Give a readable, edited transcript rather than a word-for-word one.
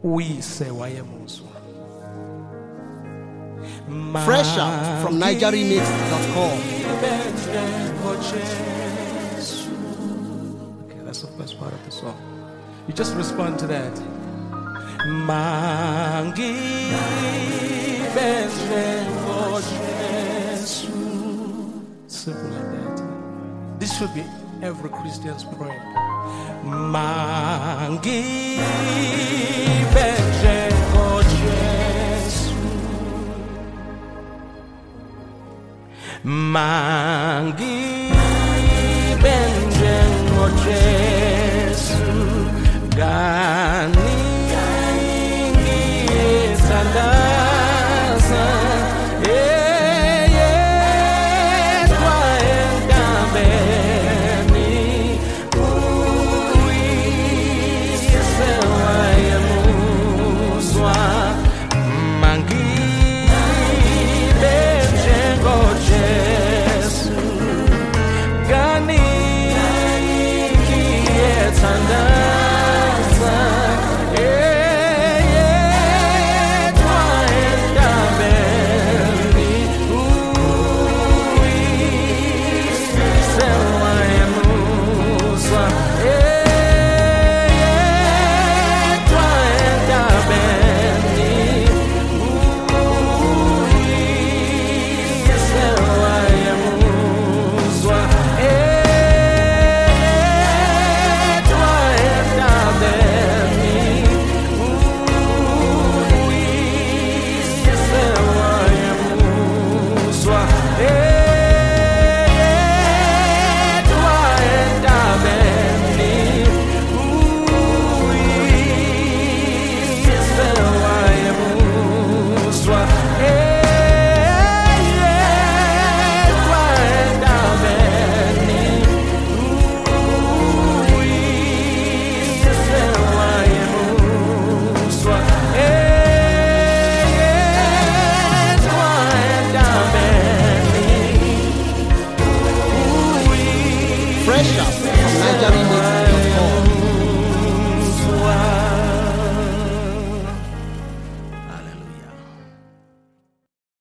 uyise wayemuzwa. Fresh out from NigerRemix.com. Okay, that's the first part of the song. You just respond to that. Mangi simple like that. This should be every Christian's prayer. Mangi Mangi benjengo Jesu gani ngisandaza kwa engabeni uyise wayemuzwa mangi benjengo Jesu gani ngisandaza Fresh out from NigerRemix.com.